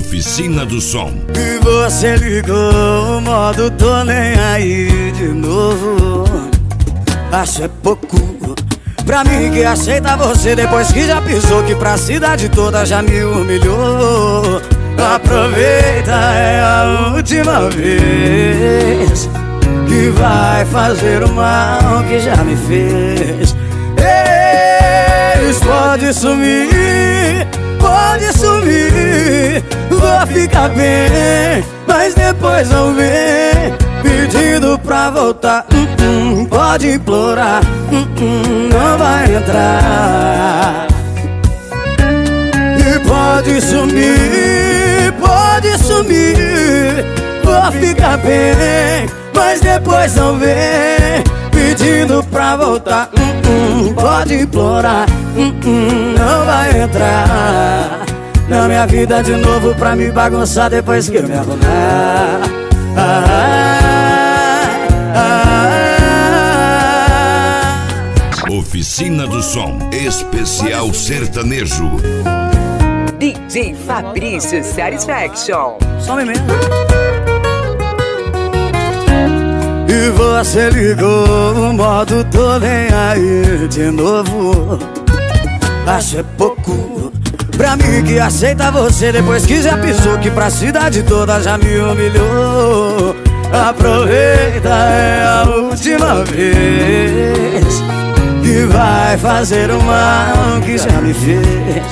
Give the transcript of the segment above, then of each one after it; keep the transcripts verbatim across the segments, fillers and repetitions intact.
Oficina do Som. E você ligou o modo tô nem aí de novo. Acho é pouco pra mim que aceita você depois que já pisou, que pra cidade toda já me humilhou. Aproveita, é a última vez que vai fazer o mal que já me fez. Eles pode sumir, pode sumir, vou ficar bem, mas depois não vem pedindo pra voltar. uh -uh, Pode implorar, uh -uh, não vai entrar. E pode sumir, pode sumir, vou ficar bem, mas depois não vem pedindo pra voltar. uh -uh, Pode implorar, uh -uh, não vai entrar na minha vida de novo pra me bagunçar depois que eu me arrumar. ah, ah, ah. Oficina do Som, especial sertanejo. D J Fabrício Satisfaction. Some mesmo. E você ligou o modo tô nem aí de novo. Acho é pouco pra mim que aceita você depois que já pisou, que pra cidade toda já me humilhou. Aproveita, é a última vez que vai fazer o mal que já me fez.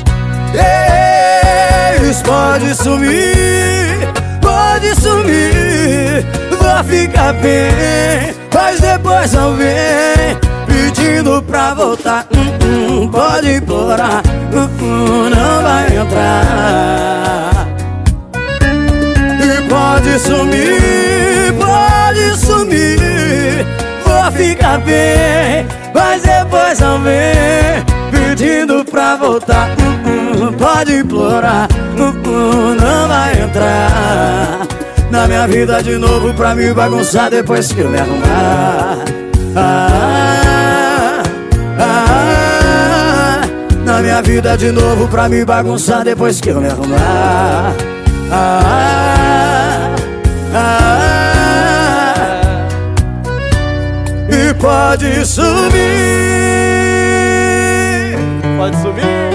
Eles pode sumir, pode sumir, vou ficar bem, mas depois não vem pedindo pra voltar. uh -uh, Pode implorar, uh -uh, não vai entrar. E pode sumir, pode sumir, vou ficar bem, mas depois não vem pedindo pra voltar. uh -uh, Pode implorar, uh -uh, não vai entrar na minha vida de novo pra me bagunçar depois que eu me arrumar. ah, ah, ah, Na minha vida de novo pra me bagunçar depois que eu me arrumar. ah, ah, ah, E pode sumir, Pode subir.